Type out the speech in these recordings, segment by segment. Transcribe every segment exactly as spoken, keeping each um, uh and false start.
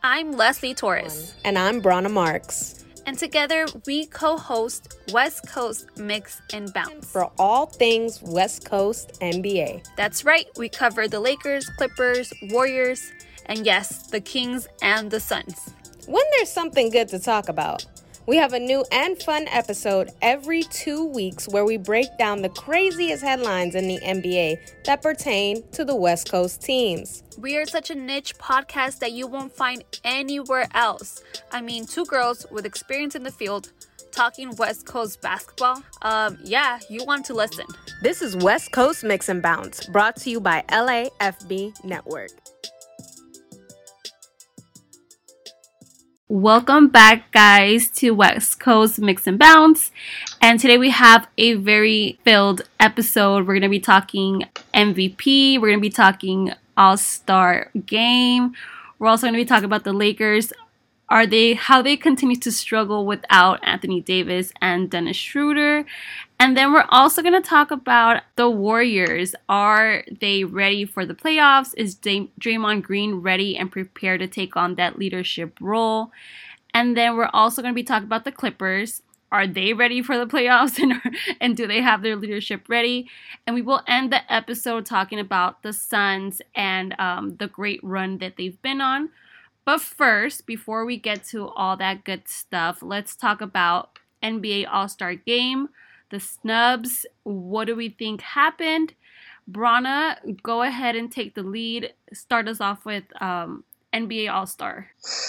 I'm Leslie Torres. And I'm Brana Marks. And together we co-host West Coast Mix and Bounce. For all things West Coast N B A. That's right. We cover the Lakers, Clippers, Warriors, and yes, the Kings and the Suns. When there's something good to talk about. We have a new and fun episode every two weeks where we break down the craziest headlines in the N B A that pertain to the West Coast teams. We are such a niche podcast that you won't find anywhere else. I mean, two girls with experience in the field talking West Coast basketball. Um, yeah, you want to listen. This is West Coast Mix and Bounce, brought to you by L A F B Network. Welcome back, guys, to West Coast Mix and Bounce. And today we have a very filled episode. We're going to be talking M V P. We're going to be talking All-Star Game. We're also going to be talking about the Lakers. Are they how they continue to struggle without Anthony Davis and Dennis Schroeder. And then we're also going to talk about the Warriors. Are they ready for the playoffs? Is Dray- Draymond Green ready and prepared to take on that leadership role? And then we're also going to be talking about the Clippers. Are they ready for the playoffs? And, and do they have their leadership ready? And we will end the episode talking about the Suns and um, the great run that they've been on. But first, before we get to all that good stuff, let's talk about N B A All-Star Game, the snubs. What do we think happened? Brana, go ahead and take the lead. Start us off with um, N B A All-Star.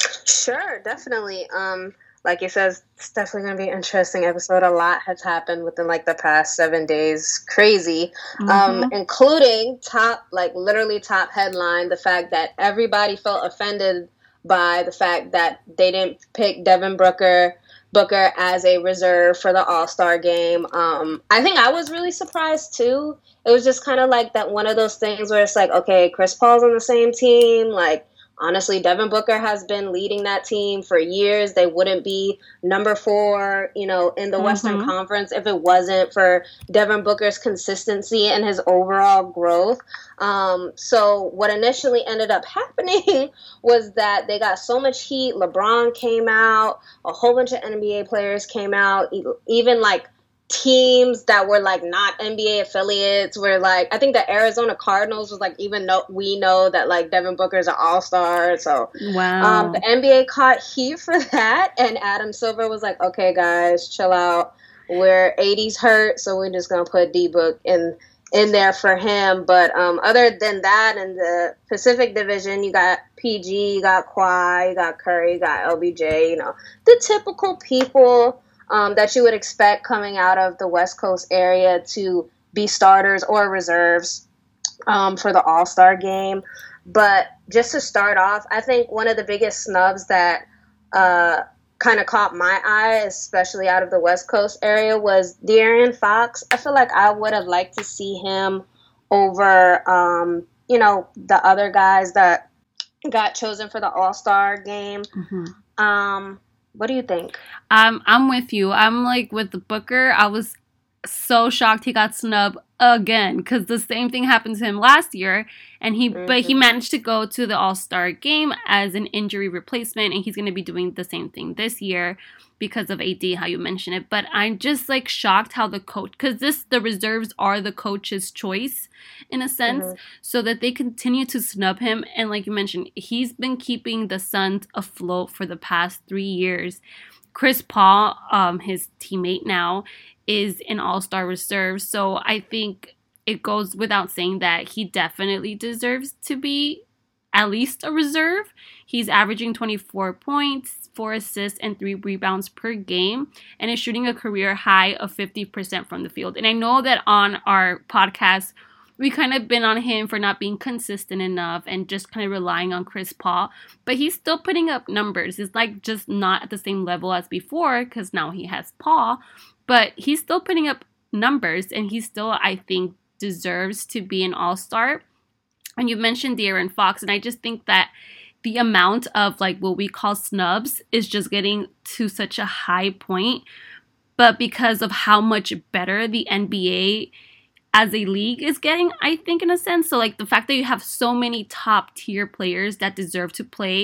Sure, definitely. Um, like you said, it's definitely going to be an interesting episode. A lot has happened within like the past seven days. Crazy. Mm-hmm. Um, including top, like literally top headline, the fact that everybody felt offended by the fact that they didn't pick Devin Booker Booker as a reserve for the All-Star Game. Um, I think I was really surprised too. It was just kind of like that one of those things where it's like, okay, Chris Paul's on the same team. Like, honestly, Devin Booker has been leading that team for years. They wouldn't be number four, you know, in the mm-hmm. Western Conference if it wasn't for Devin Booker's consistency and his overall growth. Um, so what initially ended up happening was that they got so much heat. LeBron came out, a whole bunch of N B A players came out, even like teams that were like not N B A affiliates were like, I think the Arizona Cardinals was like, even though we know that like Devin Booker's an all-star. So wow. um, the N B A caught heat for that. And Adam Silver was like, okay, guys, chill out. We're eighties hurt. So we're just going to put D-Book in, in there for him. But um, other than that, in the Pacific Division, you got P G, you got Kawhi, you got Curry, you got L B J, you know, the typical people Um, that you would expect coming out of the West Coast area to be starters or reserves um, for the All-Star Game. But just to start off, I think one of the biggest snubs that uh, kind of caught my eye, especially out of the West Coast area, was De'Aaron Fox. I feel like I would have liked to see him over, um, you know, the other guys that got chosen for the All-Star Game. Mm-hmm. Um What do you think? Um, I'm with you. I'm like with the Booker. I was so shocked he got snubbed again because the same thing happened to him last year, and he mm-hmm. but he managed to go to the All-Star Game as an injury replacement, and he's going to be doing the same thing this year because of A D, how you mentioned it. But I'm just like shocked how the coach, because this the reserves are the coach's choice in a sense, mm-hmm. so that they continue to snub him. And like you mentioned, he's been keeping the Suns afloat for the past three years. Chris Paul, um, his teammate now, is an all-star reserve. So I think it goes without saying that he definitely deserves to be at least a reserve. He's averaging twenty-four points, four assists, and three rebounds per game, and is shooting a career high of fifty percent from the field. And I know that on our podcast, we kind of been on him for not being consistent enough and just kind of relying on Chris Paul. But he's still putting up numbers. It's like just not at the same level as before because now he has Paul. But he's still putting up numbers, and he still, I think, deserves to be an all-star. And you mentioned De'Aaron Fox, and I just think that the amount of like what we call snubs is just getting to such a high point. But because of how much better the N B A as a league is getting, I think, in a sense. So like the fact that you have so many top tier players that deserve to play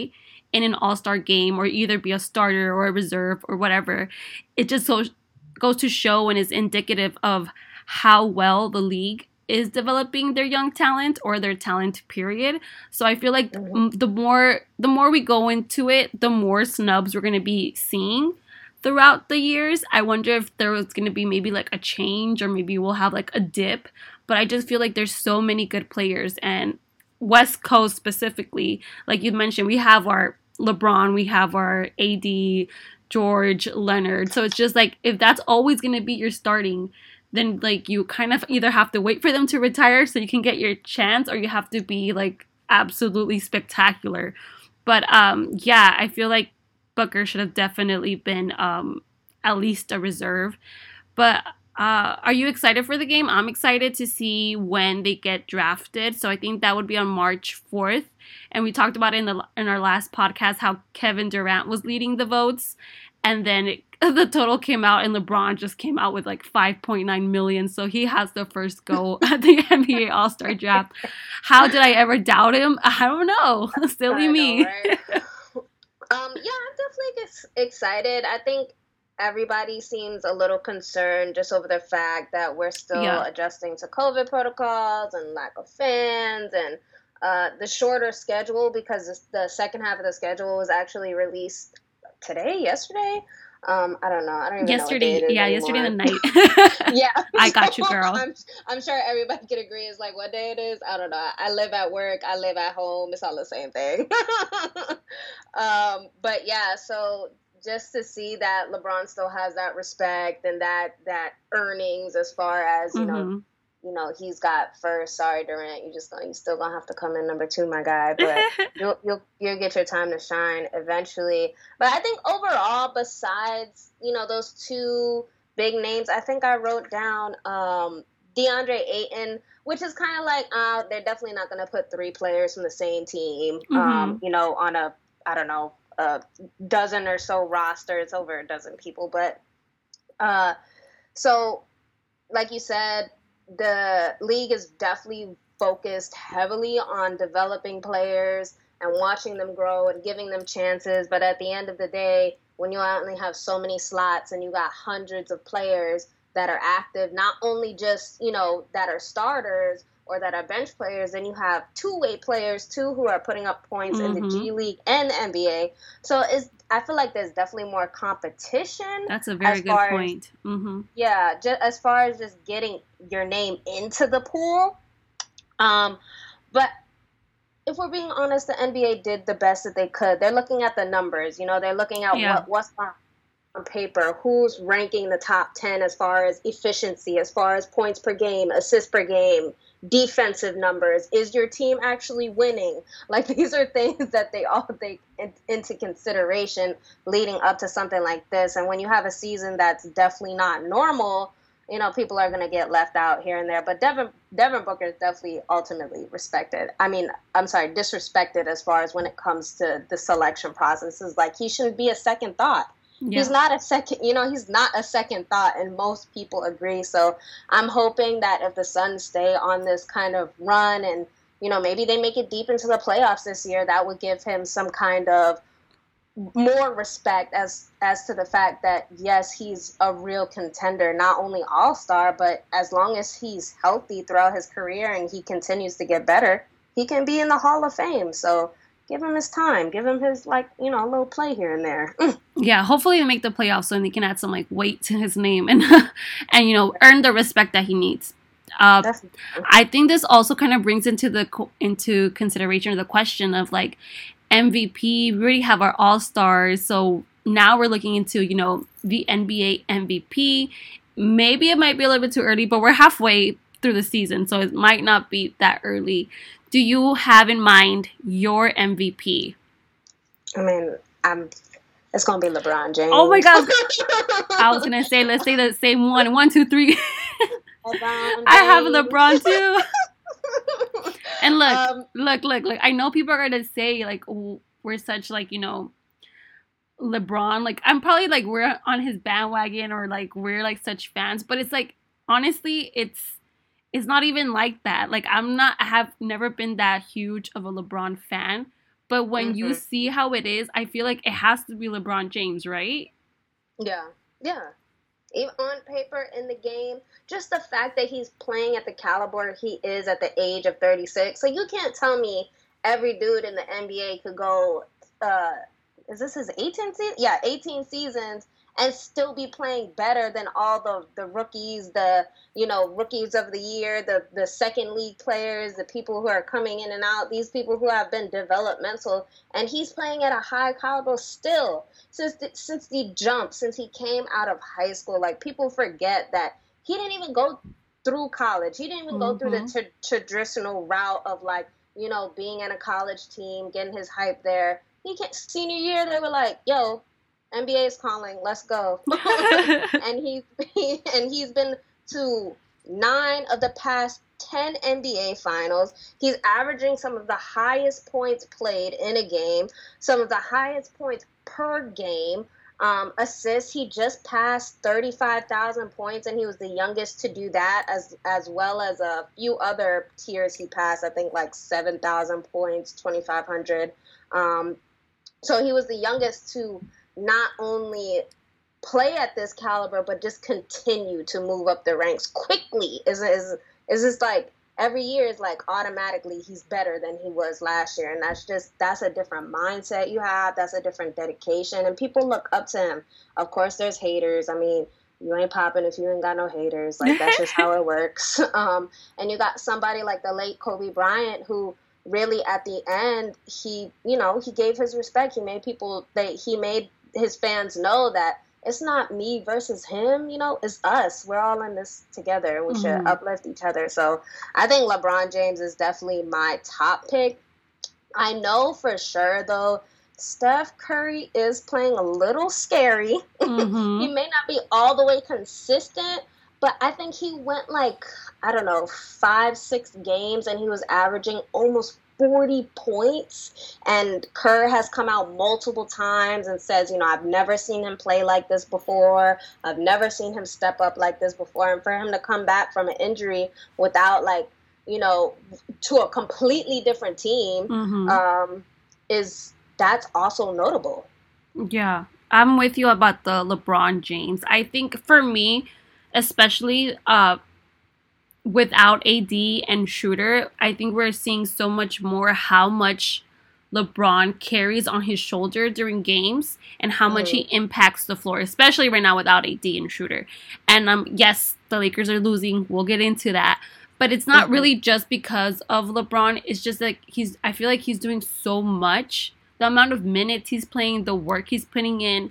in an all-star game or either be a starter or a reserve or whatever. It just so goes to show and is indicative of how well the league is developing their young talent or their talent period. So I feel like mm-hmm. the more the more we go into it, the more snubs we're going to be seeing throughout the years. I wonder if there was going to be maybe like a change or maybe we'll have like a dip. But I just feel like there's so many good players, and West Coast specifically, like you mentioned, we have our LeBron, we have our A D, George, Leonard. So it's just like, if that's always going to be your starting, then like you kind of either have to wait for them to retire so you can get your chance, or you have to be like absolutely spectacular. But um, yeah, I feel like Booker should have definitely been um, at least a reserve. But uh, are you excited for the game? I'm excited to see when they get drafted. So I think that would be on March fourth. And we talked about it in the in our last podcast how Kevin Durant was leading the votes. And then it, the total came out and LeBron just came out with like five point nine million. So he has the first go at the N B A All-Star Draft. How did I ever doubt him? I don't know. Silly I me. Know, right? um, yeah, I'm definitely ex- excited. I think everybody seems a little concerned just over the fact that we're still yeah. adjusting to COVID protocols and lack of fans and uh, the shorter schedule, because the second half of the schedule was actually released today, yesterday. Um, I don't know. I don't even yesterday, know. Yesterday, yeah, anymore. yesterday the night. yeah, I got you, girl. I'm, I'm sure everybody can agree. It's like what day it is. I don't know. I live at work. I live at home. It's all the same thing. um, but yeah, so just to see that LeBron still has that respect and that that earnings as far as you mm-hmm. know. You know, he's got first. Sorry, Durant, you just you still gonna have to come in number two, my guy. But you'll you'll you'll get your time to shine eventually. But I think overall, besides you know those two big names, I think I wrote down um, DeAndre Ayton, which is kind of like uh, they're definitely not gonna put three players from the same team. Mm-hmm. Um, you know, on a I don't know a dozen or so roster. It's over a dozen people, but uh, so like you said. The league is definitely focused heavily on developing players and watching them grow and giving them chances. But at the end of the day, when you only have so many slots and you got hundreds of players that are active, not only just, you know, that are starters or that are bench players, then you have two-way players, too, who are putting up points mm-hmm. in the G League and the N B A. So it's, I feel like there's definitely more competition. That's a very good point. As, mm-hmm. Yeah, just as far as just getting your name into the pool. Um, but if we're being honest, the N B A did the best that they could. They're looking at the numbers. You know, they're looking at yeah. what, what's on on paper, who's ranking the top ten as far as efficiency, as far as points per game, assists per game, defensive numbers. Is your team actually winning? Like, these are things that they all take in, into consideration leading up to something like this. And when you have a season that's definitely not normal, you know, people are going to get left out here and there. But Devin, Devin Booker is definitely ultimately respected. I mean, I'm sorry, disrespected as far as when it comes to the selection processes. Like, he shouldn't be a second thought. Yeah. He's not a second, you know, he's not a second thought, and most people agree. So I'm hoping that if the Suns stay on this kind of run and, you know, maybe they make it deep into the playoffs this year, that would give him some kind of more respect as as to the fact that, yes, he's a real contender, not only all-star, but as long as he's healthy throughout his career and he continues to get better, he can be in the Hall of Fame. So give him his time. Give him his, like, you know, a little play here and there. Yeah, hopefully they make the playoffs so they can add some, like, weight to his name and, and you know, earn the respect that he needs. Uh, I think this also kind of brings into the into consideration the question of, like, M V P. We already have our all-stars, so now we're looking into, you know, the N B A M V P. Maybe it might be a little bit too early, but we're halfway through the season, so it might not be that early. Do you have in mind your M V P? I mean, I'm. It's gonna be LeBron James. Oh my God! I was gonna say, let's say the same one. One, two, three. I have LeBron too. And look, um, look, look, look. I know people are gonna say like, oh, we're such like, you know, LeBron. Like, I'm probably like we're on his bandwagon or like we're like such fans, but it's like honestly, it's. It's not even like that. Like, I'm not, I have never been that huge of a LeBron fan, But when Mm-hmm. you see how it is, I feel like it has to be LeBron James, right? Yeah, yeah. Even on paper, in the game, just the fact that he's playing at the caliber he is at the age of thirty-six. So you can't tell me every dude in the N B A could go, uh, is this his eighteenth season? Yeah, eighteen seasons and still be playing better than all the, the rookies, the, you know, rookies of the year, the, the second league players, the people who are coming in and out, these people who have been developmental. And he's playing at a high caliber still. Since the, since the jump, since he came out of high school, like, people forget that he didn't even go through college. He didn't even mm-hmm. go through the tra- traditional route of, like, you know, being in a college team, getting his hype there. He can't, senior year, they were like, yo, N B A is calling, let's go. and he's he, and he's been to nine of the past ten N B A finals. He's averaging some of the highest points played in a game, some of the highest points per game. Um, assists, he just passed thirty-five thousand points, and he was the youngest to do that, as as well as a few other tiers he passed. I think like seven thousand points, twenty-five hundred. Um, so he was the youngest to not only play at this caliber, but just continue to move up the ranks quickly. Is is is just like every year is like automatically he's better than he was last year, and that's just that's a different mindset you have. That's a different dedication, and people look up to him. Of course, there's haters. I mean, you ain't popping if you ain't got no haters. Like, that's just how it works. Um, and you got somebody like the late Kobe Bryant, who really at the end he, you know, he gave his respect. He made people they he made his fans know that it's not me versus him, you know, it's us. We're all in this together, and we mm-hmm. should uplift each other. So I think LeBron James is definitely my top pick. I know for sure, though, Steph Curry is playing a little scary. Mm-hmm. He may not be all the way consistent, but I think he went like, I don't know, five, six games, and he was averaging almost forty points, and Kerr has come out multiple times and says, you know, I've never seen him play like this before. I've never seen him step up like this before. And for him to come back from an injury without, like, you know, to a completely different team, mm-hmm. um, is that's also notable. Yeah, I'm with you about the LeBron James. I think for me, especially, uh, without A D and Shooter, I think we're seeing so much more how much LeBron carries on his shoulder during games and how mm. much he impacts the floor, especially right now without A D and Shooter. And um, yes, the Lakers are losing. We'll get into that. But it's not mm-hmm. really just because of LeBron. It's just like he's, I feel like he's doing so much. The amount of minutes he's playing, the work he's putting in,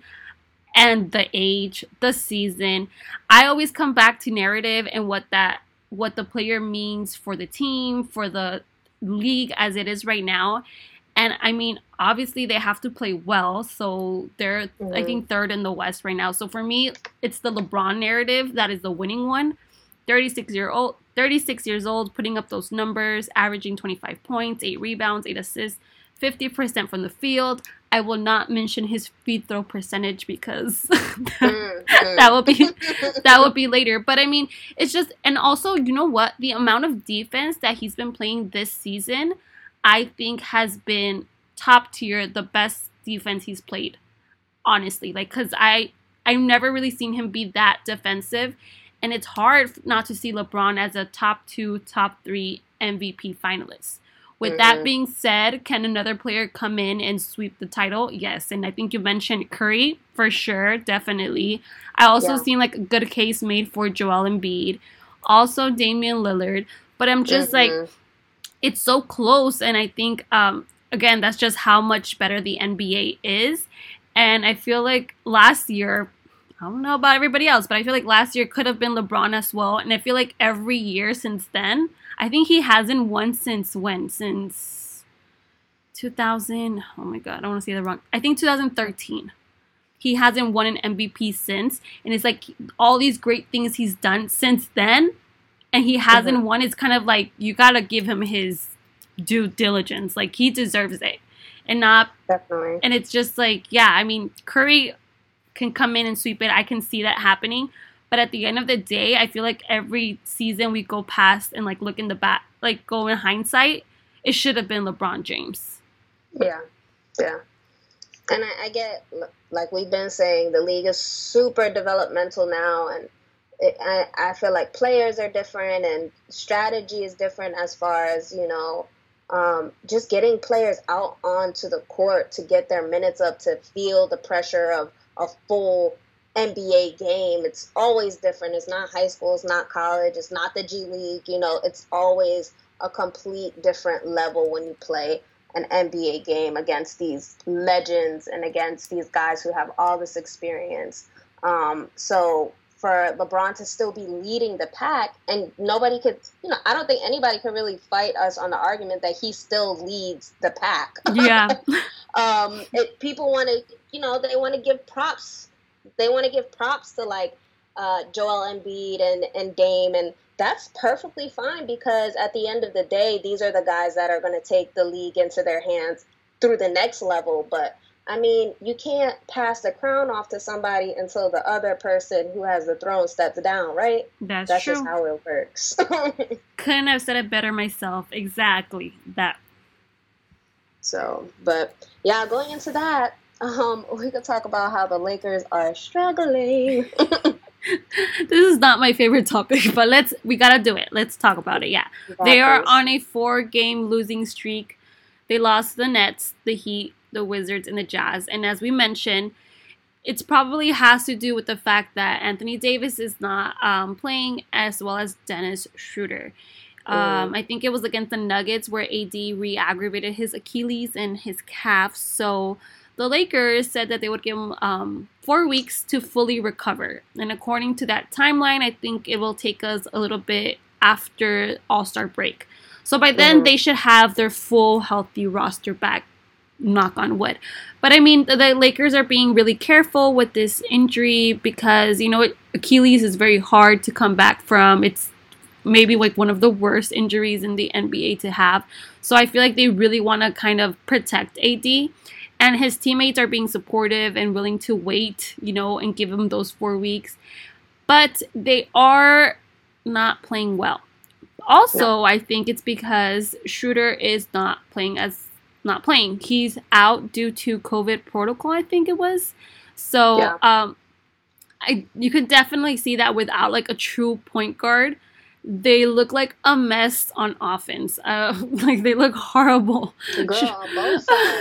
and the age, the season. I always come back to narrative and what that what the player means for the team, for the league as it is right now. And I mean, obviously they have to play well. So they're, mm-hmm. I think, third in the West right now. So for me, it's the LeBron narrative that is the winning one. thirty-six year old, thirty-six years old, putting up those numbers, averaging twenty-five points, eight rebounds, eight assists, fifty percent from the field. I will not mention his free throw percentage because that, that will be that will be later. But I mean, it's just, and also, you know what? The amount of defense that he's been playing this season, I think has been top tier, the best defense he's played. Honestly, like, cause I I've never really seen him be that defensive, and it's hard not to see LeBron as a top two, top three M V P finalist. With mm-hmm. that being said, can another player come in and sweep the title? Yes, and I think you mentioned Curry for sure, definitely. I also yeah. seen like a good case made for Joel Embiid, also Damian Lillard. But I'm just mm-hmm. like, it's so close, and I think um, again that's just how much better the N B A is. And I feel like last year, I don't know about everybody else, but I feel like last year could have been LeBron as well. And I feel like every year since then, I think he hasn't won since when? Since two thousand. Oh my God, I don't want to say that wrong. I think two thousand thirteen. He hasn't won an M V P since. And it's like all these great things he's done since then, and he hasn't mm-hmm. won. It's kind of like you got to give him his due diligence. Like, he deserves it. And not. Definitely. And it's just like, yeah, I mean, Curry can come in and sweep it. I can see that happening. But at the end of the day, I feel like every season we go past and like look in the back, like go in hindsight, it should have been LeBron James. Yeah, yeah. And I, I get, like we've been saying, the league is super developmental now, and it, I, I feel like players are different and strategy is different as far as, you know, um, just getting players out onto the court to get their minutes up, to feel the pressure of a full N B A game. It's always different. It's not high school, it's not college, it's not the G League, you know, it's always a complete different level when you play an N B A game against these legends and against these guys who have all this experience. Um, so for LeBron to still be leading the pack, and nobody could, you know, I don't think anybody could really fight us on the argument that he still leads the pack. Yeah. um, it, people want to, you know, they want to give props. They want to give props to like uh, Joel Embiid and, and Dame, and that's perfectly fine, because at the end of the day, these are the guys that are going to take the league into their hands through the next level. But I mean, you can't pass the crown off to somebody until the other person who has the throne steps down, right? That's, That's true. just how it works. Couldn't have said it better myself. Exactly that. So, but yeah, going into that, um, we could talk about how the Lakers are struggling. This is not my favorite topic, but let's we gotta do it. Let's talk about it. Yeah, they are on a four-game losing streak. They lost the Nets, the Heat, the Wizards, and the Jazz. And as we mentioned, it's probably has to do with the fact that Anthony Davis is not um, playing, as well as Dennis Schroeder. Um, I think it was against the Nuggets where A D re-aggravated his Achilles and his calf. So the Lakers said that they would give him um, four weeks to fully recover. And according to that timeline, I think it will take us a little bit after All-Star break. So by then, mm-hmm. they should have their full healthy roster back, knock on wood. But I mean, the, the Lakers are being really careful with this injury because, you know, Achilles is very hard to come back from. It's maybe like one of the worst injuries in the N B A to have. So I feel like they really want to kind of protect A D. And his teammates are being supportive and willing to wait, you know, and give him those four weeks. But they are not playing well. Also, I think it's because Schroeder is not playing as not playing. He's out due to COVID protocol, I think it was. So yeah. um, I you could definitely see that without like a true point guard, they look like a mess on offense. Uh, like they look horrible. Girl, both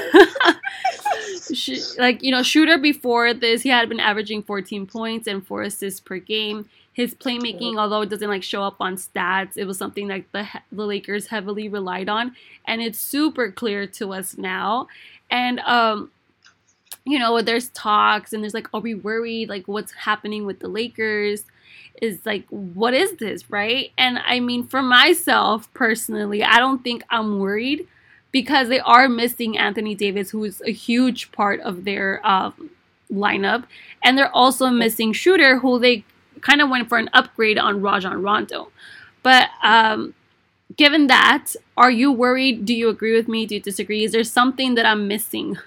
sides. She, like, you know, Schroeder before this, he had been averaging fourteen points and four assists per game. His playmaking, mm-hmm. although it doesn't like show up on stats, it was something that the the Lakers heavily relied on, and it's super clear to us now. And um, you know, there's talks and there's like, are we worried? Like, what's happening with the Lakers? Is like, what is this, right? And I mean, for myself personally, I don't think I'm worried because they are missing Anthony Davis, who is a huge part of their um, lineup, and they're also missing Schroeder, who they kind of went for an upgrade on Rajon Rondo. But um, given that, are you worried? Do you agree with me? Do you disagree? Is there something that I'm missing?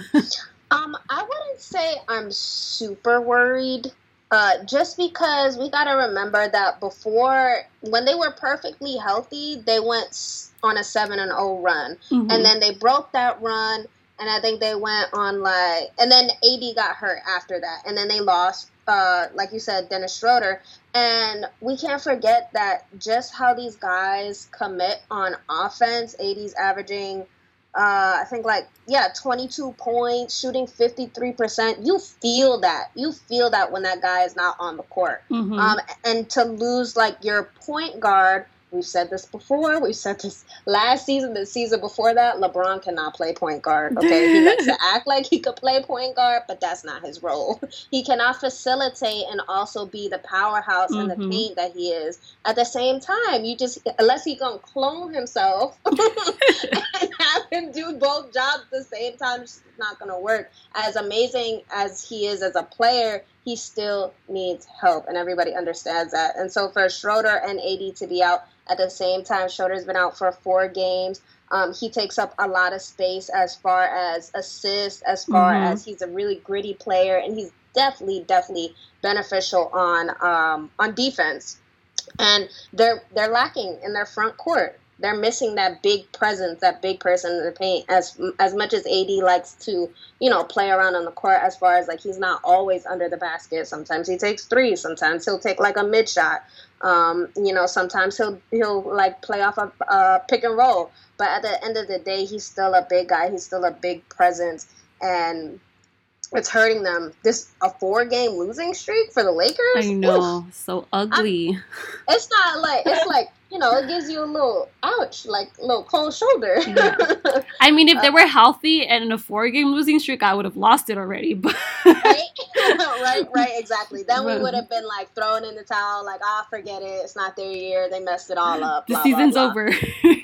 um, I wouldn't say I'm super worried. Uh, just because we got to remember that before, when they were perfectly healthy, they went on a seven and oh run. Mm-hmm. And then they broke that run, and I think they went on like, and then A D got hurt after that. And then they lost, uh, like you said, Dennis Schroeder. And we can't forget that just how these guys commit on offense. A D's averaging Uh, I think like, yeah, twenty-two points, shooting fifty-three percent. You feel that. You feel that when that guy is not on the court. Mm-hmm. Um, and to lose like your point guard, we've said this before. We've said this last season, the season before that, LeBron cannot play point guard. Okay, he likes to act like he could play point guard, but that's not his role. He cannot facilitate and also be the powerhouse mm-hmm. in the paint that he is. At the same time, you just, unless he gonna clone himself and have him do both jobs at the same time, it's not gonna work. As amazing as he is as a player, he still needs help, and everybody understands that. And so for Schroeder and A D to be out at the same time, Schroeder's been out for four games. Um, he takes up a lot of space as far as assists, as far mm-hmm. as he's a really gritty player, and he's definitely, definitely beneficial on um, on defense. And they're they're lacking in their front court. they're missing that big presence, that big person in the paint. As as much as A D likes to, you know, play around on the court, as far as like he's not always under the basket. Sometimes he takes threes. Sometimes he'll take like a mid shot. Um, you know, sometimes he'll he'll like play off a uh, pick and roll. But at the end of the day, he's still a big guy. He's still a big presence, and it's hurting them. This a four game losing streak for the Lakers. I know, Oof. so ugly. I, it's not like it's like. You know, it gives you a little ouch, like a little cold shoulder. Yeah. I mean, if they were healthy and in a four-game losing streak, I would have lost it already. But right, right, right, exactly. Then we would have been like throwing in the towel, like, ah, oh, forget it. It's not their year. They messed it all up. The blah, season's blah, blah. over.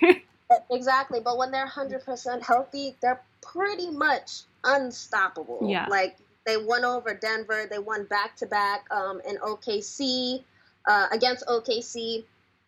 Exactly. But when they're one hundred percent healthy, they're pretty much unstoppable. Yeah. Like, they won over Denver. They won back-to-back um, in O K C, uh, against O K C.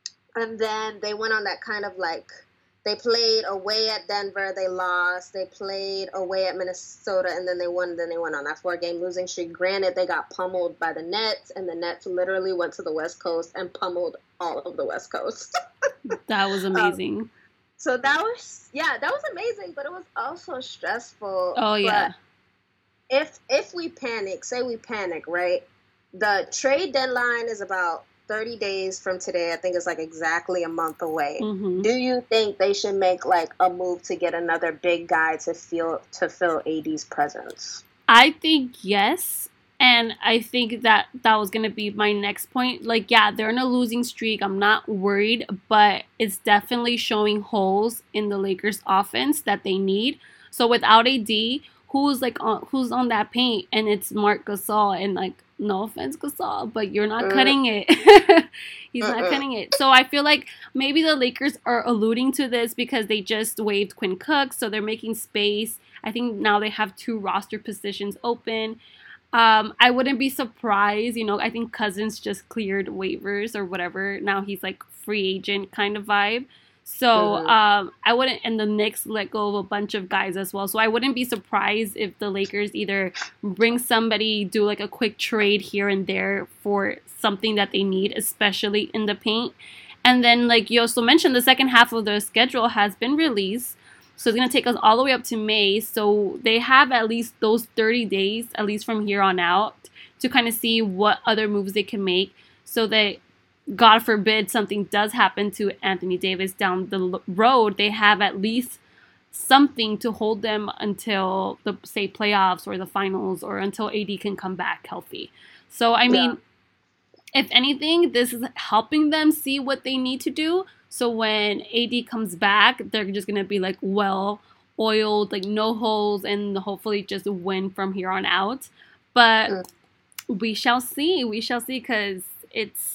And then they went on that kind of like, they played away at Denver, they lost. They played away at Minnesota, and then they won. Then they went on that four-game losing streak. Granted, they got pummeled by the Nets, and the Nets literally went to the West Coast and pummeled all of the West Coast. That was amazing. Um, so that was, yeah, that was amazing, but it was also stressful. Oh, yeah. But if if we panic, say we panic, right? The trade deadline is about thirty days from today. I think it's like exactly a month away. Mm-hmm. Do you think they should make like a move to get another big guy to feel to fill A D's presence? I think yes. And I think that that was going to be my next point. Like, yeah, they're in a losing streak. I'm not worried, but it's definitely showing holes in the Lakers offense that they need. So without A D, who's like on, who's on that paint? And it's Marc Gasol, and like, no offense, Gasol, but you're not uh, cutting it. He's uh-uh. not cutting it. So I feel like maybe the Lakers are alluding to this because they just waived Quinn Cook, so they're making space. I think now they have two roster positions open. Um, I wouldn't be surprised. You know, I think Cousins just cleared waivers or whatever. Now he's like free agent kind of vibe. So mm-hmm. um, I wouldn't, and the Knicks let go of a bunch of guys as well. So I wouldn't be surprised if the Lakers either bring somebody, do like a quick trade here and there for something that they need, especially in the paint. And then, like you also mentioned, the second half of the schedule has been released. So it's going to take us all the way up to May. So they have at least those thirty days, at least from here on out, to kind of see what other moves they can make so that, God forbid, something does happen to Anthony Davis down the road, they have at least something to hold them until the, say, playoffs or the finals, or until A D can come back healthy. So, I mean, yeah. if anything, this is helping them see what they need to do. So when A D comes back, they're just going to be like well-oiled, like no holes, and hopefully just win from here on out. But mm. we shall see. We shall see, because it's,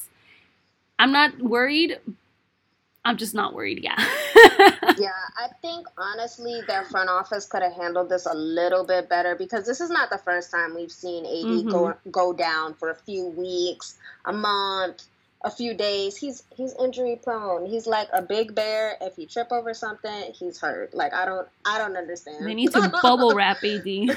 I'm not worried. I'm just not worried, yeah. Yeah, I think, honestly, their front office could have handled this a little bit better, because this is not the first time we've seen A D mm-hmm. go go down for a few weeks, a month, a few days. He's he's injury prone. He's like a big bear. If he trip over something, he's hurt. Like, I don't I don't understand. They need to bubble wrap A D.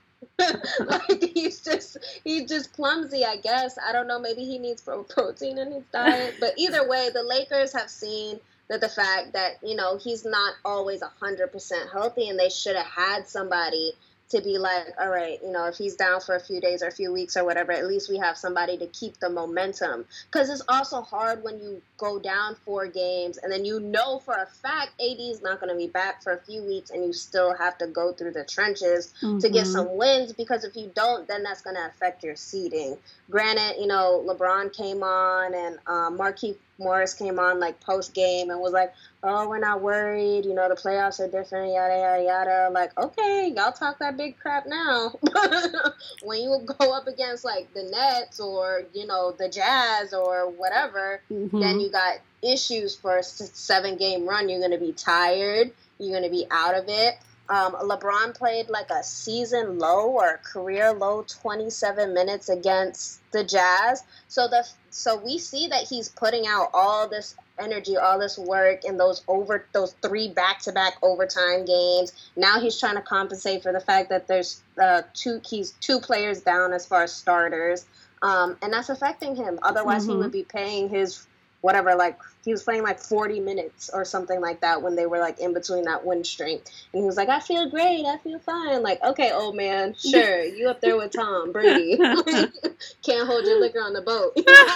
Like, he's just he's just clumsy, I guess. I don't know, maybe he needs pro- protein in his diet. But either way, the Lakers have seen that the fact that, you know, he's not always one hundred percent healthy, and they should have had somebody to be like, all right, you know, if he's down for a few days or a few weeks or whatever, at least we have somebody to keep the momentum. Because it's also hard when you go down four games and then you know for a fact A D is not going to be back for a few weeks, and you still have to go through the trenches mm-hmm. to get some wins, because if you don't, then that's going to affect your seeding. Granted, you know, LeBron came on and um, Marquise Morris came on like post game and was like, oh, we're not worried, you know, the playoffs are different, yada, yada, yada. Like, okay, y'all talk that big crap now. When you go up against like the Nets or, you know, the Jazz or whatever, mm-hmm. then you got issues for a seven game run. You're going to be tired. You're going to be out of it. Um, LeBron played like a season low or a career low twenty-seven minutes against the Jazz. So the so we see that he's putting out all this energy, all this work in those over those three back-to-back overtime games. Now he's trying to compensate for the fact that there's uh, two he's two players down as far as starters, um, and that's affecting him. Otherwise, mm-hmm. he would be paying his whatever, like he was playing like forty minutes or something like that when they were like in between that win streak. And he was like, I feel great. I feel fine. Like, okay, old man, sure. You up there with Tom Brady. Can't hold your liquor on the boat.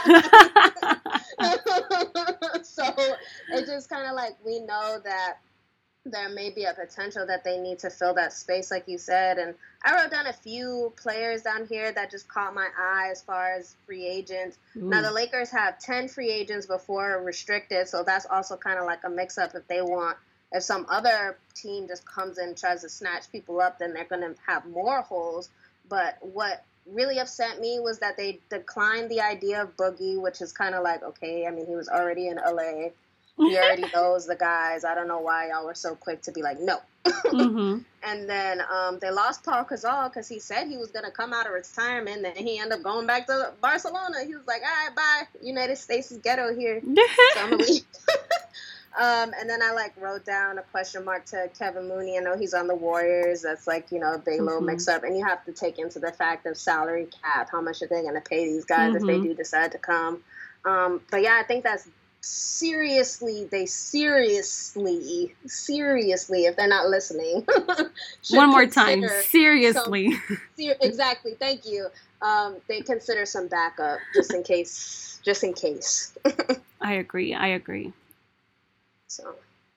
So it's just kind of like we know that there may be a potential that they need to fill that space, like you said. And I wrote down a few players down here that just caught my eye as far as free agents. Ooh. Now, the Lakers have ten free agents before restricted, so that's also kind of like a mix-up if they want. If some other team just comes in and tries to snatch people up, then they're going to have more holes. But what really upset me was that they declined the idea of Boogie, which is kind of like, okay, I mean, he was already in L A. He already knows the guys. I don't know why y'all were so quick to be like, no. Mm-hmm. And then um, they lost Paul Gasol because he said he was going to come out of retirement. Then he ended up going back to Barcelona. He was like, all right, bye. United States is ghetto here. So I'm going to leave. um, and then I, like, wrote down a question mark to Kevin Mooney. I know he's on the Warriors. That's, like, you know, a big mm-hmm. little mix-up. And you have to take into the fact of salary cap. How much are they going to pay these guys mm-hmm. if they do decide to come? Um, but, yeah, I think that's seriously, they seriously, seriously, if they're not listening. One more time, seriously. Some, ser- exactly, thank you. Um, they consider some backup just in case, just in case. I agree, I agree. So.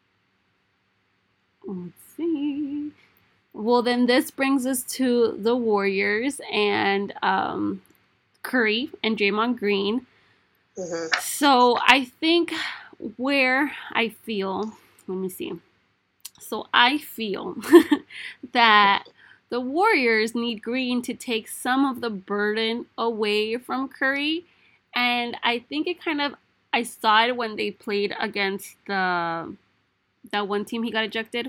Let's see. Well, then this brings us to the Warriors and um, Curry and Draymond Green. Mm-hmm. So I think where I feel, let me see. So I feel that the Warriors need Green to take some of the burden away from Curry. And I think it kind of, I saw it when they played against the, that one team he got ejected.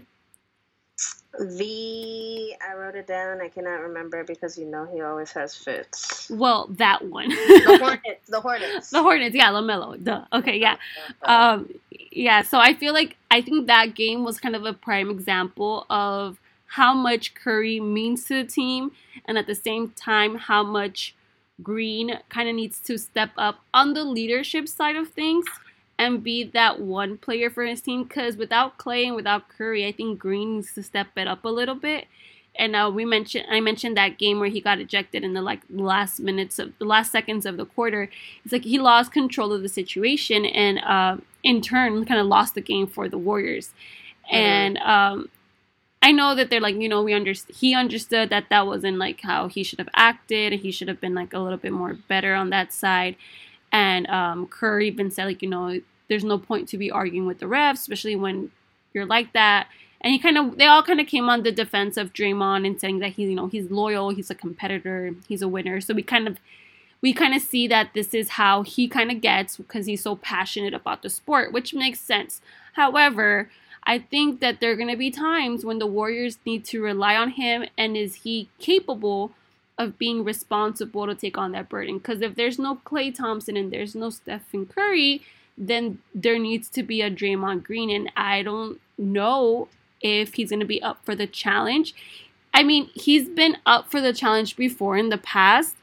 The, I wrote it down. I cannot remember because you know he always has fits. Well, that one. The Hornets. The Hornets. The Hornets. Yeah, LaMelo. Duh. Okay, yeah. Um, yeah, so I feel like, I think that game was kind of a prime example of how much Curry means to the team and at the same time how much Green kind of needs to step up on the leadership side of things and be that one player for his team, because without Clay and without Curry, I think Green needs to step it up a little bit. And uh, we mentioned, I mentioned that game where he got ejected in the like last minutes of the last seconds of the quarter. It's like he lost control of the situation, and uh, in turn, kind of lost the game for the Warriors. Mm-hmm. And um, I know that they're like, you know, we underst- he understood that that wasn't like how he should have acted. He should have been like a little bit more better on that side. And um, Curry even said, like, you know, there's no point to be arguing with the refs, especially when you're like that. And he kind of, they all kind of came on the defense of Draymond and saying that he, you know, he's loyal, he's a competitor, he's a winner. So we kind of, we kind of see that this is how he kind of gets because he's so passionate about the sport, which makes sense. However, I think that there are going to be times when the Warriors need to rely on him, and is he capable of being responsible to take on that burden? Because if there's no Klay Thompson and there's no Stephen Curry, then there needs to be a Draymond Green, and I don't know if he's going to be up for the challenge. I mean, he's been up for the challenge before in the past,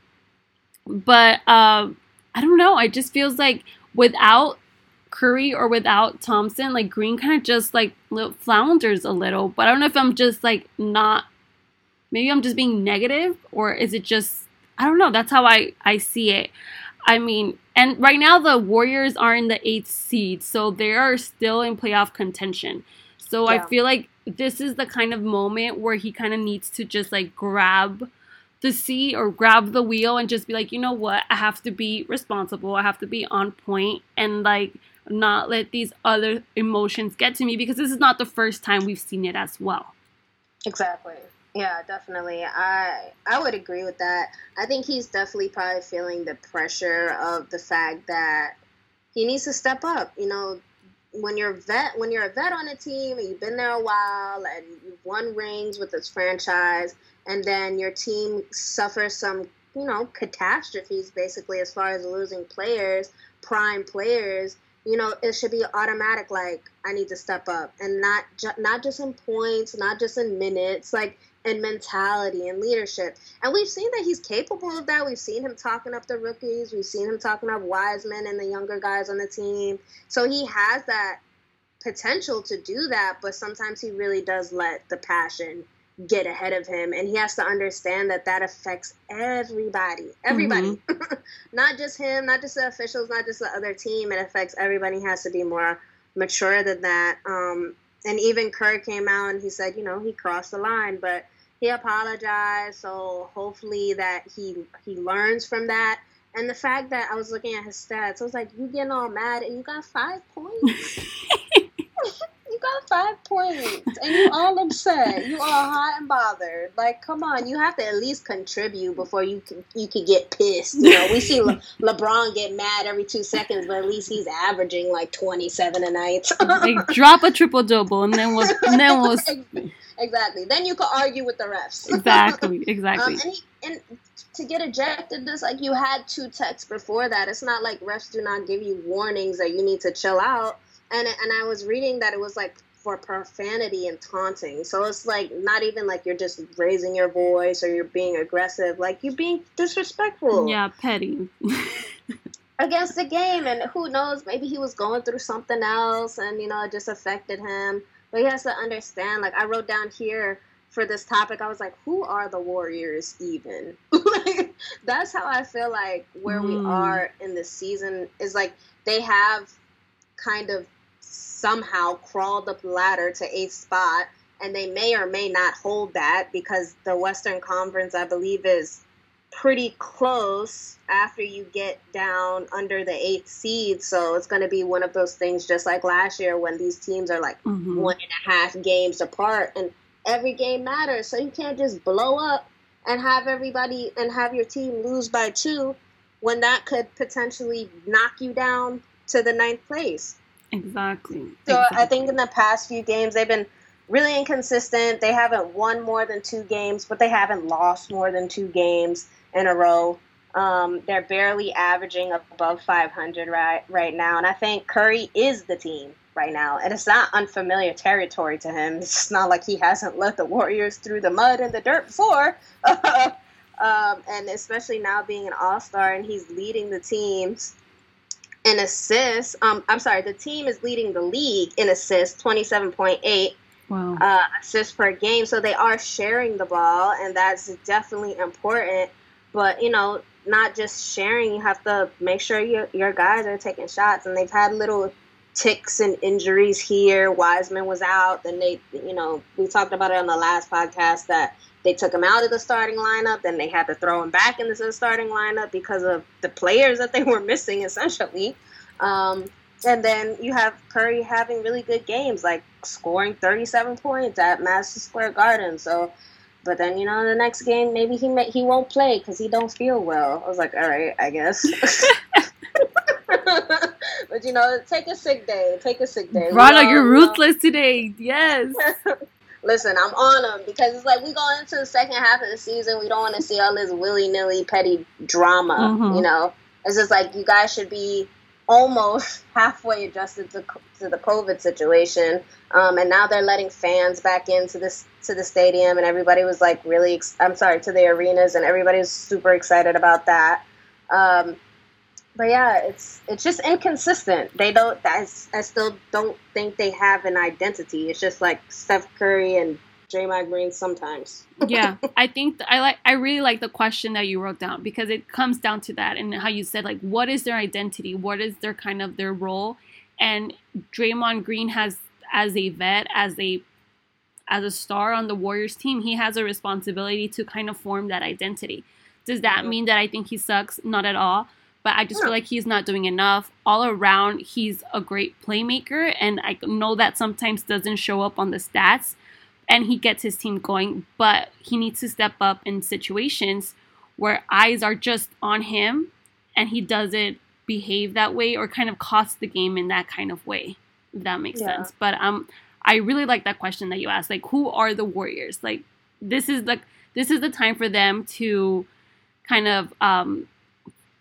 but uh, I don't know. It just feels like without Curry or without Thompson, like Green kind of just like flounders a little. But I don't know if I'm just like not, maybe I'm just being negative, or is it just, I don't know. That's how I, I see it. I mean, and right now the Warriors are in the eighth seed, so they are still in playoff contention. So yeah. I feel like this is the kind of moment where he kind of needs to just like grab the seat or grab the wheel and just be like, you know what, I have to be responsible. I have to be on point and like not let these other emotions get to me, because this is not the first time we've seen it as well. Exactly. Yeah, definitely. I I would agree with that. I think he's definitely probably feeling the pressure of the fact that he needs to step up. You know, when you're vet, when you're a vet on a team and you've been there a while and you've won rings with this franchise, and then your team suffers some, you know, catastrophes basically as far as losing players, prime players, you know, it should be automatic, like, I need to step up. And not, ju- not just in points, not just in minutes, like, in mentality and leadership. And we've seen that he's capable of that. We've seen him talking up the rookies. We've seen him talking up Wiseman and the younger guys on the team. So he has that potential to do that, but sometimes he really does let the passion get ahead of him, and he has to understand that that affects everybody everybody mm-hmm. Not just him, not just the officials, not just the other team. It affects everybody. He has to be more mature than that. Um and even Curry came out and he said, you know, he crossed the line, but he apologized, so hopefully that he he learns from that. And the fact that I was looking at his stats, I was like, you getting all mad and you got five points. You got five points, and you all upset. You all hot and bothered. Like, come on, you have to at least contribute before you can you can get pissed. You know, we see Le- LeBron get mad every two seconds, but at least he's averaging like twenty-seven a night. Like, drop a triple double, and then we'll and then we'll exactly. Then you can argue with the refs. Exactly, exactly. Um, and, he, and to get ejected, this like you had two texts before that. It's not like refs do not give you warnings that you need to chill out. And and I was reading that it was, like, for profanity and taunting. So it's, like, not even, like, you're just raising your voice or you're being aggressive. Like, you're being disrespectful. Yeah, petty. Against the game. And who knows, maybe he was going through something else and, you know, it just affected him. But he has to understand. Like, I wrote down here for this topic, I was like, who are the Warriors even? Like, that's how I feel like where mm. we are in this season is, like, they have kind of somehow crawled up the ladder to eighth spot, and they may or may not hold that because the Western Conference, I believe, is pretty close after you get down under the eighth seed. So it's going to be one of those things just like last year when these teams are like mm-hmm. one and a half games apart, and every game matters. So you can't just blow up and have everybody and have your team lose by two when that could potentially knock you down to the ninth place. Exactly. So exactly. I think in the past few games, they've been really inconsistent. They haven't won more than two games, but they haven't lost more than two games in a row. Um, they're barely averaging above five hundred right, right now. And I think Curry is the team right now. And it's not unfamiliar territory to him. It's not like he hasn't led the Warriors through the mud and the dirt before. um, and especially now being an all-star and he's leading the teams in assists. Um, I'm sorry, the team is leading the league in assists, twenty-seven point eight wow. uh, assists per game. So they are sharing the ball, and that's definitely important. But, you know, not just sharing, you have to make sure your, your guys are taking shots. And they've had little ticks and injuries here. Wiseman was out. Then they, you know, we talked about it on the last podcast that they took him out of the starting lineup, then they had to throw him back into the starting lineup because of the players that they were missing, essentially. Um, and then you have Curry having really good games, like scoring thirty-seven points at Madison Square Garden. So, but then, you know, the next game, maybe he may, he won't play because he don't feel well. I was like, all right, I guess. But, you know, take a sick day. Take a sick day. Rana, you're ruthless today. Yes. Listen, I'm on them because it's like we go into the second half of the season. We don't want to see all this willy-nilly petty drama, mm-hmm. you know. It's just like you guys should be almost halfway adjusted to, to the COVID situation. Um, and now they're letting fans back into this to the stadium, and everybody was like really, ex- I'm sorry, to the arenas, and everybody was super excited about that. Um, But yeah, it's it's just inconsistent. They don't. I, I still don't think they have an identity. It's just like Steph Curry and Draymond Green sometimes. Yeah, I think th- I like. I really like the question that you wrote down because it comes down to that and how you said like, what is their identity? What is their kind of their role? And Draymond Green has, as a vet, as a as a star on the Warriors team, he has a responsibility to kind of form that identity. Does that mean that I think he sucks? Not at all. But I just feel like he's not doing enough. All around, he's a great playmaker. And I know that sometimes doesn't show up on the stats. And he gets his team going. But he needs to step up in situations where eyes are just on him. And he doesn't behave that way or kind of cost the game in that kind of way. If that makes yeah. sense. But um, I really like that question that you asked. Like, who are the Warriors? Like, this is like this is the time for them to kind of... um.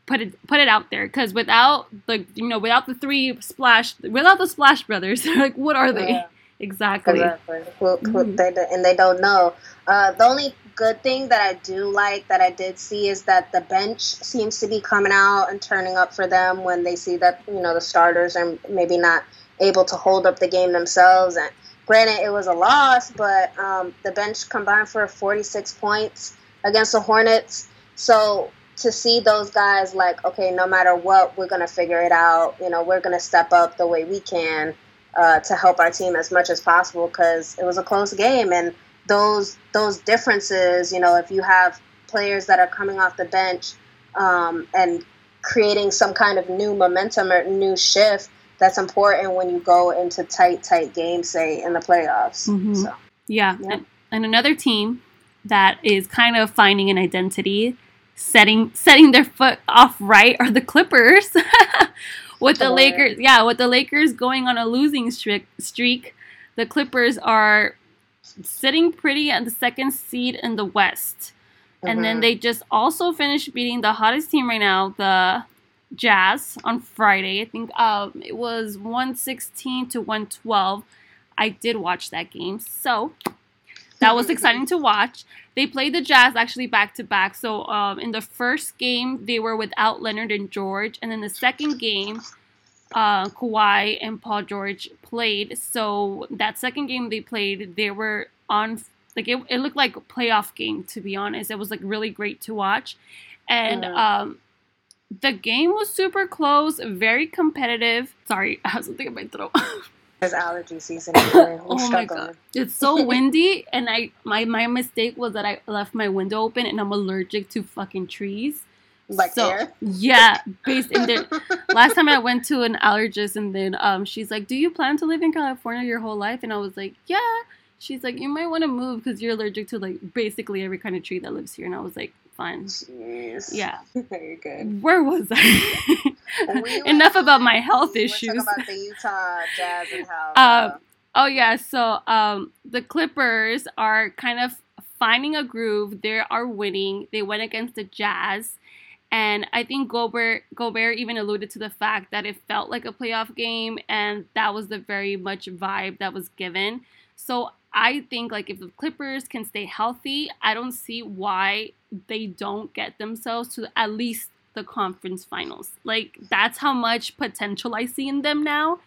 put it put it out there, because without like you know without the three splash without the Splash Brothers, like what are they? Yeah. Exactly. Exactly. Well, mm-hmm. they, and they don't know. Uh, the only good thing that I do like that I did see is that the bench seems to be coming out and turning up for them when they see that you know the starters are maybe not able to hold up the game themselves. And granted, it was a loss, but um, the bench combined for forty-six points against the Hornets. So to see those guys like, okay, no matter what, we're going to figure it out. You know, we're going to step up the way we can uh, to help our team as much as possible, because it was a close game. And those those differences, you know, if you have players that are coming off the bench um, and creating some kind of new momentum or new shift, that's important when you go into tight, tight games, say, in the playoffs. Mm-hmm. So, yeah. yeah. And, and another team that is kind of finding an identity, setting setting their foot off right, are the Clippers. with the oh, Lakers, yeah. yeah, with the Lakers going on a losing streak, streak, the Clippers are sitting pretty at the second seed in the West. Mm-hmm. And then they just also finished beating the hottest team right now, the Jazz, on Friday. I think um, it was one sixteen to one twelve. I did watch that game, so that was exciting to watch. They played the Jazz actually back-to-back. So um, in the first game, they were without Leonard and George. And then the second game, uh, Kawhi and Paul George played. So that second game they played, they were on, like, it, it looked like a playoff game, to be honest. It was, like, really great to watch. And um, the game was super close, very competitive. Sorry, I have something in my throat. It's allergy season. Oh my god, it's so windy, and I my my mistake was that I left my window open, and I'm allergic to fucking trees. Like so, air? Yeah, based in the last time I went to an allergist, and then um she's like, "Do you plan to live in California your whole life?" And I was like, "Yeah." She's like, "You might want to move because you're allergic to like basically every kind of tree that lives here." And I was like, "Fine." Jeez. Yeah. Very good. Where was I? Enough about my health we issues. We're talking about the Utah Jazz and how. Uh, oh yeah, so um, the Clippers are kind of finding a groove. They are winning. They went against the Jazz, and I think Gobert Gobert even alluded to the fact that it felt like a playoff game, and that was the very much vibe that was given. So I think like if the Clippers can stay healthy, I don't see why they don't get themselves to at least the conference finals. Like, that's how much potential I see in them now.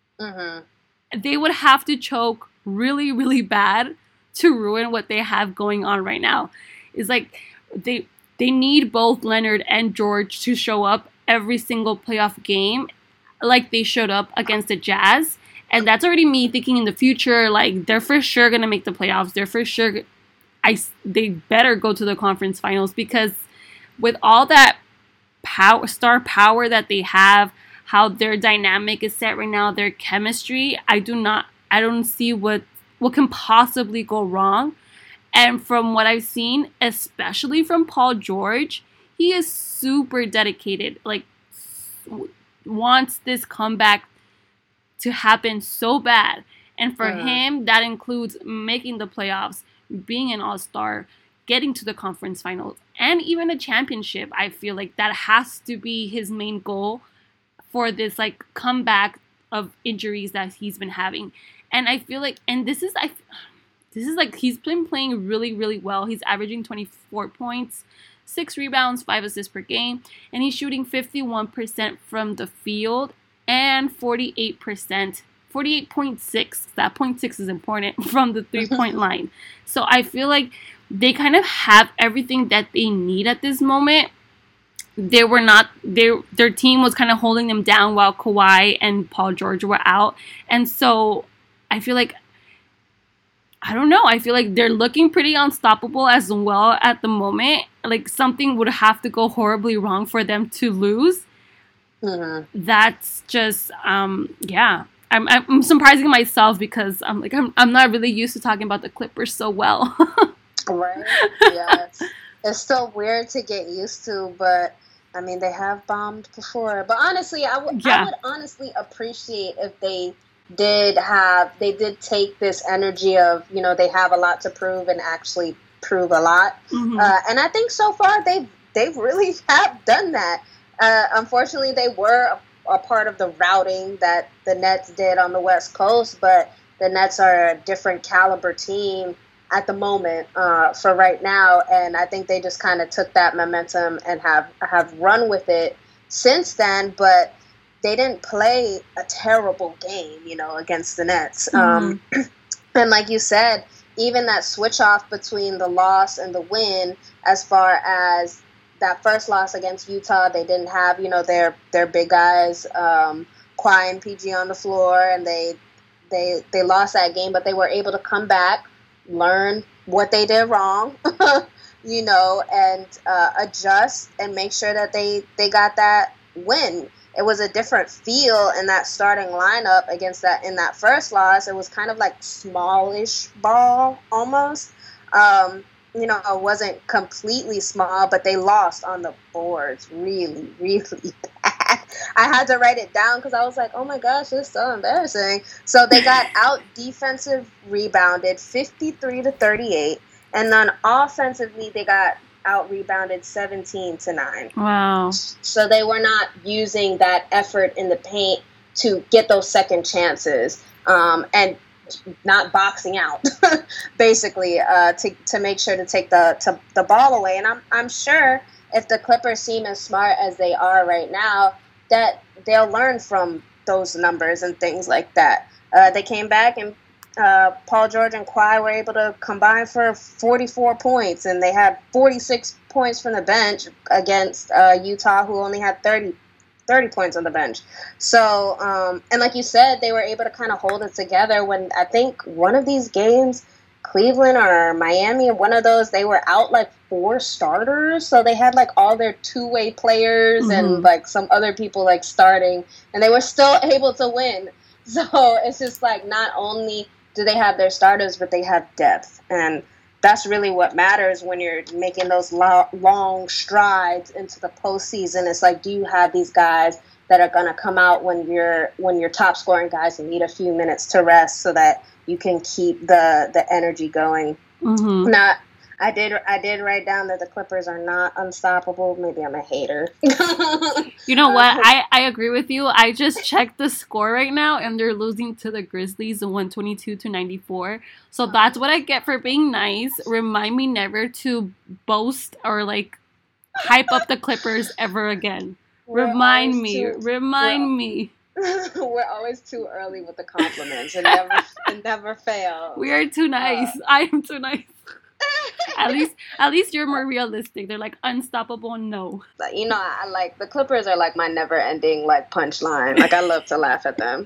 Mm-hmm. They would have to choke really, really bad to ruin what they have going on right now. It's like they they need both Leonard and George to show up every single playoff game like they showed up against the Jazz. And that's already me thinking in the future, like, they're for sure going to make the playoffs. They're for sure, I, they better go to the conference finals, because with all that power, star power that they have, how their dynamic is set right now, their chemistry, I do not, I don't see what, what can possibly go wrong. And from what I've seen, especially from Paul George, he is super dedicated, like, wants this comeback to happen so bad. And for uh, him, that includes making the playoffs, being an all-star, getting to the conference finals, and even a championship. I feel like that has to be his main goal for this like comeback of injuries that he's been having. And I feel like, and this is, I, this is like, he's been playing really, really well. He's averaging twenty-four points, six rebounds, five assists per game, and he's shooting fifty-one percent from the field and forty-eight percent, forty-eight point six, that point six is important, from the three-point line. So I feel like they kind of have everything that they need at this moment. They were not, they, their team was kind of holding them down while Kawhi and Paul George were out. And so I feel like, I don't know, I feel like they're looking pretty unstoppable as well at the moment. Like, something would have to go horribly wrong for them to lose. Mm-hmm. That's just, um, yeah. I'm I'm surprising myself because I'm like I'm I'm not really used to talking about the Clippers so well. Right? Yeah. It's, it's still weird to get used to, but I mean they have bombed before. But honestly, I would yeah. I would honestly appreciate if they did have they did take this energy of, you know, they have a lot to prove and actually prove a lot. Mm-hmm. Uh, and I think so far they've they've really have done that. uh, unfortunately, they were a, a part of the routing that the Nets did on the West Coast, but the Nets are a different caliber team at the moment uh, for right now, and I think they just kind of took that momentum and have have run with it since then. But they didn't play a terrible game, you know, against the Nets. Mm-hmm. Um, and like you said, even that switch off between the loss and the win, as far as that first loss against Utah, they didn't have, you know, their their big guys, um, Kawhi and P G on the floor, and they they they lost that game, but they were able to come back, learn what they did wrong, you know, and uh, adjust and make sure that they, they got that win. It was a different feel in that starting lineup against that in that first loss. It was kind of like smallish ball almost. Um, you know, it wasn't completely small, but they lost on the boards really, really bad. I had to write it down because I was like, oh my gosh, this is so embarrassing. So they got out defensive rebounded fifty-three to thirty-eight. And then offensively, they got out rebounded seventeen to nine. Wow. So they were not using that effort in the paint to get those second chances. Um, and not boxing out, basically, uh, to to make sure to take the to, the ball away. And I'm I'm sure if the Clippers seem as smart as they are right now, that they'll learn from those numbers and things like that. Uh, they came back and uh, Paul George and Kawhi were able to combine for forty-four points, and they had forty-six points from the bench against uh, Utah, who only had thirty points on the bench. So, um, and like you said, they were able to kind of hold it together when I think one of these games, Cleveland or Miami, one of those, they were out like four starters. So they had like all their two-way players mm-hmm. and like some other people like starting, and they were still able to win. So it's just like not only do they have their starters, but they have depth. And that's really what matters when you're making those lo- long strides into the postseason. It's like, do you have these guys that are going to come out when you're when your top scoring guys need a few minutes to rest so that you can keep the, the energy going? Mm-hmm. Now, I did I did write down that the Clippers are not unstoppable. Maybe I'm a hater. You know what? I, I agree with you. I just checked the score right now, and they're losing to the Grizzlies one twenty-two to ninety-four. So that's what I get for being nice. Remind me never to boast or like hype up the Clippers ever again. We're Remind me. Too, Remind me. We're always too early with the compliments and never and never fail. We are too nice. Uh, I am too nice. At least, at least you're more realistic. They're like unstoppable. No, you know, I, I like the Clippers are like my never-ending like punchline. Like I love to laugh at them.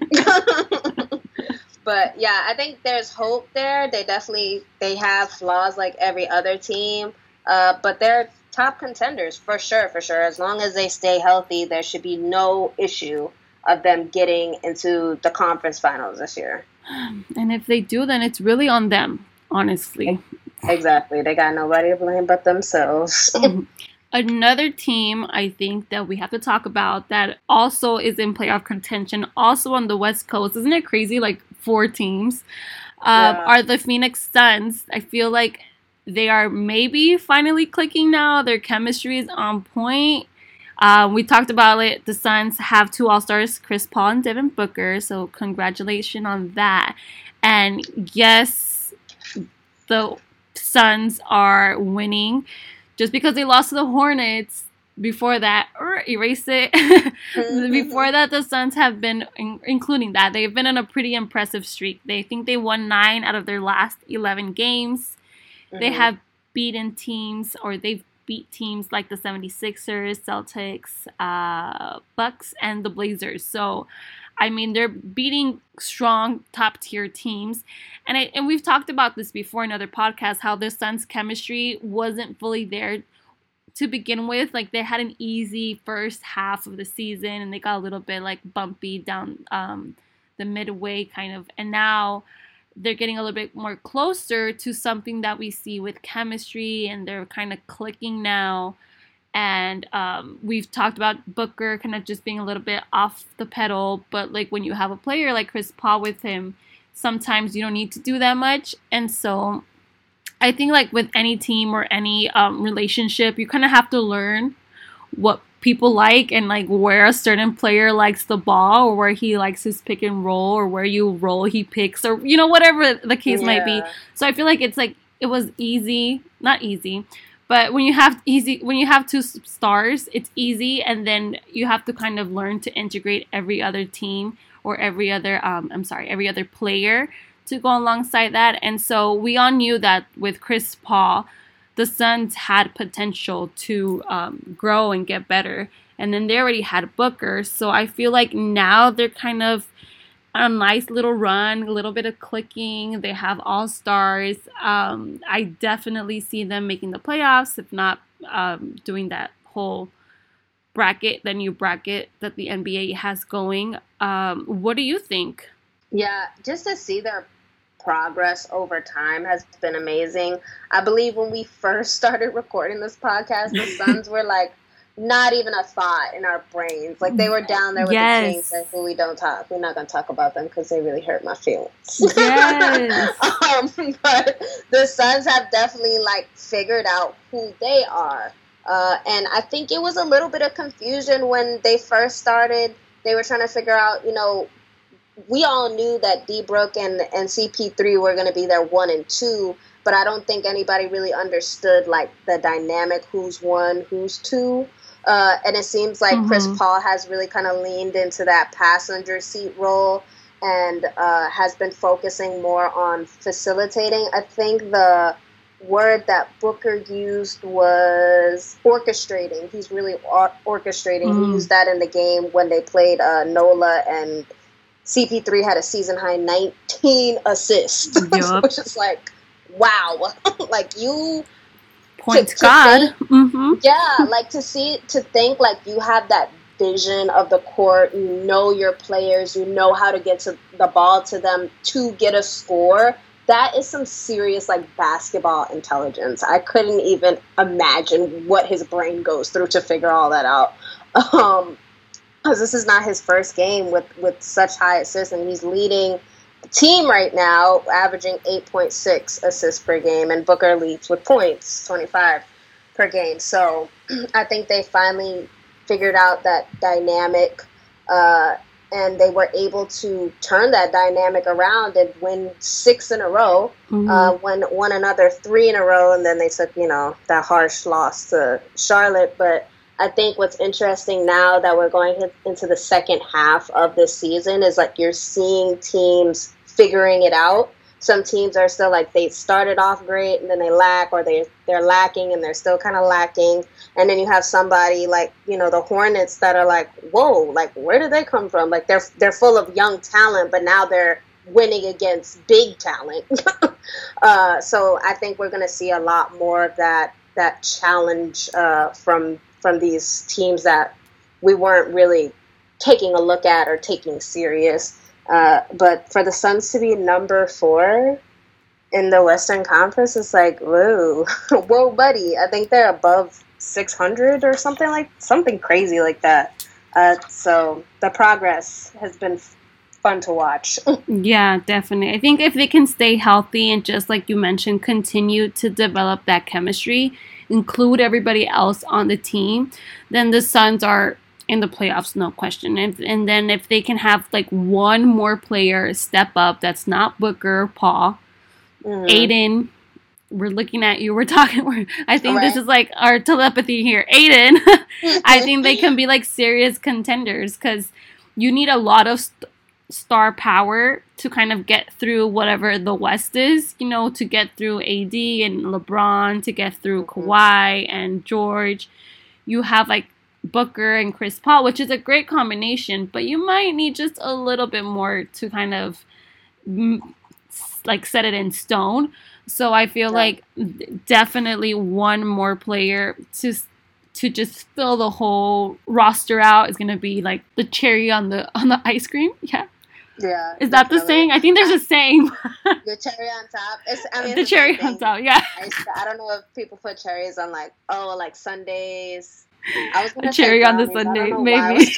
But yeah, I think there's hope there. They definitely they have flaws like every other team, uh, but they're top contenders for sure. For sure, as long as they stay healthy, there should be no issue of them getting into the conference finals this year. And if they do, then it's really on them. Honestly. Exactly. They got nobody to blame but themselves. Another team I think that we have to talk about that also is in playoff contention, also on the West Coast. Isn't it crazy? Like four teams um, yeah. are the Phoenix Suns. I feel like they are maybe finally clicking now. Their chemistry is on point. Um, we talked about it. The Suns have two All-Stars, Chris Paul and Devin Booker. So congratulations on that. And yes, the Suns are winning. Just because they lost to the Hornets before that, or erase it. Before that, the Suns have been, in, including that, they've been on a pretty impressive streak. They think they won nine out of their last eleven games. Mm-hmm. They have beaten teams, or they've beat teams like the seventy-sixers, Celtics, uh, Bucks, and the Blazers. So, I mean, they're beating strong top-tier teams. And I, and we've talked about this before in other podcasts, how the Suns' chemistry wasn't fully there to begin with. Like, they had an easy first half of the season, and they got a little bit, like, bumpy down um, the midway kind of. And now they're getting a little bit more closer to something that we see with chemistry, and they're kind of clicking now. And um, we've talked about Booker kind of just being a little bit off the pedal. But, like, when you have a player like Chris Paul with him, sometimes you don't need to do that much. And so I think, like, with any team or any um, relationship, you kind of have to learn what people like and like where a certain player likes the ball or where he likes his pick and roll or where you roll he picks or you know whatever the case yeah. might be. So I feel like it's like it was easy, not easy, but when you have easy when you have two stars, it's easy, and then you have to kind of learn to integrate every other team or every other um I'm sorry, every other player to go alongside that. And so we all knew that with Chris Paul, the Suns had potential to um, grow and get better. And then they already had Booker. So I feel like now they're kind of on a nice little run, a little bit of clicking. They have all-stars. Um, I definitely see them making the playoffs, if not um, doing that whole bracket, the new bracket that the N B A has going. Um, what do you think? Yeah, just to see their progress over time has been amazing. I believe when we first started recording this podcast, the Suns were like not even a thought in our brains. Like they were down there with yes. the Kings, like, who we don't talk. We're not going to talk about them because they really hurt my feelings. Yes. um, but the Suns have definitely like figured out who they are. Uh, and I think it was a little bit of confusion when they first started. They were trying to figure out, you know, we all knew that D-Brook and, and C P three were going to be their one and two, but I don't think anybody really understood, like, the dynamic, who's one, who's two. Uh, and it seems like mm-hmm. Chris Paul has really kind of leaned into that passenger seat role and uh, has been focusing more on facilitating. I think the word that Booker used was orchestrating. He's really or- orchestrating. Mm-hmm. He used that in the game when they played uh, Nola, and C P three had a season-high nineteen assists, yep. which is like, wow. like, you... Point God. Think, mm-hmm. Yeah, like, to see, to think, like, you have that vision of the court, you know your players, you know how to get to the ball to them to get a score. That is some serious, like, basketball intelligence. I couldn't even imagine what his brain goes through to figure all that out. Um... Because this is not his first game with, with such high assists, and he's leading the team right now, averaging eight point six assists per game, and Booker leads with points, twenty-five per game. So I think they finally figured out that dynamic, uh, and they were able to turn that dynamic around and win six in a row, mm-hmm. uh, won one another three in a row, and then they took, you know, that harsh loss to Charlotte. But I think what's interesting now that we're going into the second half of this season is like you're seeing teams figuring it out. Some teams are still like they started off great and then they lack, or they, they're lacking and they're still kind of lacking. And then you have somebody like, you know, the Hornets that are like, whoa, like where did they come from? Like they're they're full of young talent, but now they're winning against big talent. uh, so I think we're going to see a lot more of that that challenge uh, from from these teams that we weren't really taking a look at or taking serious. Uh, but for the Suns to be number four in the Western Conference, it's like, whoa, whoa, buddy. I think they're above six hundred or something like something crazy like that. Uh, so the progress has been f- fun to watch. Yeah, definitely. I think if they can stay healthy and just like you mentioned, continue to develop that chemistry, include everybody else on the team, then the Suns are in the playoffs, no question. And, and then if they can have like one more player step up that's not Booker, Paul, mm-hmm. Aiden, we're looking at you, we're talking, we're, I think right. this is like our telepathy here. Aiden, I think they can be like serious contenders because you need a lot of st- star power to kind of get through whatever the West is, you know, to get through A D and LeBron, to get through mm-hmm. Kawhi and George. You have like Booker and Chris Paul, which is a great combination, but you might need just a little bit more to kind of like set it in stone. So I feel yeah. like definitely one more player to to just fill the whole roster out is going to be like the cherry on the on the ice cream. Yeah. Yeah. Is that the saying? I think there's a saying. The cherry on top. It's, I mean, the cherry on top, yeah. I, I don't know if people put cherries on like, oh, like Sundays. I was gonna a cherry on the Sunday, maybe.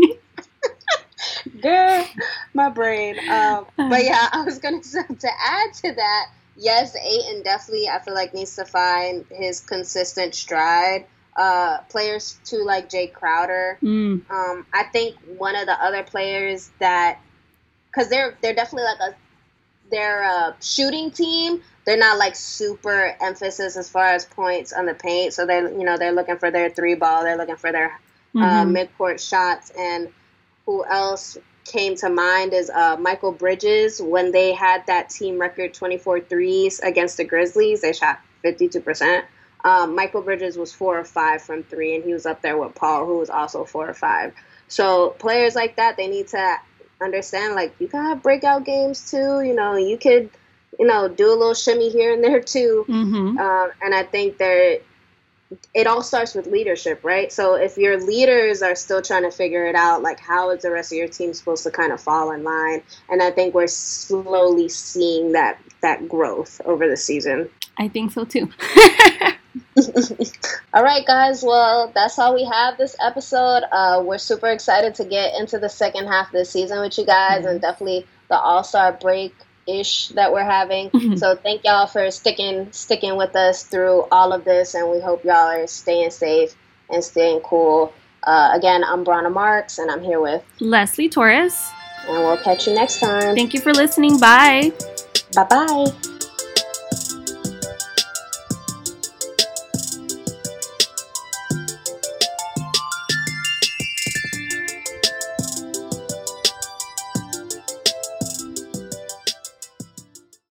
Girl, my brain. Um, but yeah, I was gonna say, to add to that, yes, Ayton definitely, I feel like, needs to find his consistent stride. uh, players too, like Jay Crowder. Mm. Um, I think one of the other players that, because they're they're definitely like a they're a shooting team. They're not like super emphasis as far as points on the paint. So they're you know they're looking for their three ball. They're looking for their mm-hmm. uh, mid court shots. And who else came to mind is uh, Michael Bridges. When they had that team record twenty-four threes against the Grizzlies, they shot fifty-two percent. Um, Michael Bridges was four or five from three, and he was up there with Paul, who was also four or five. So players like that, they need to understand, like, you can have breakout games too. You know, you could, you know, do a little shimmy here and there too. Mm-hmm. Um, and I think there, it all starts with leadership, right? So if your leaders are still trying to figure it out, like, how is the rest of your team supposed to kind of fall in line? And I think we're slowly seeing that that growth over the season. I think so too. All right, guys. Well, that's all we have this episode. Uh, we're super excited to get into the second half of the season with you guys, mm-hmm. and definitely the All-Star break-ish that we're having. Mm-hmm. So thank y'all for sticking sticking with us through all of this, and we hope y'all are staying safe and staying cool. Uh, again, I'm Brana Marks, and I'm here with Leslie Torres. And we'll catch you next time. Thank you for listening. Bye. Bye-bye.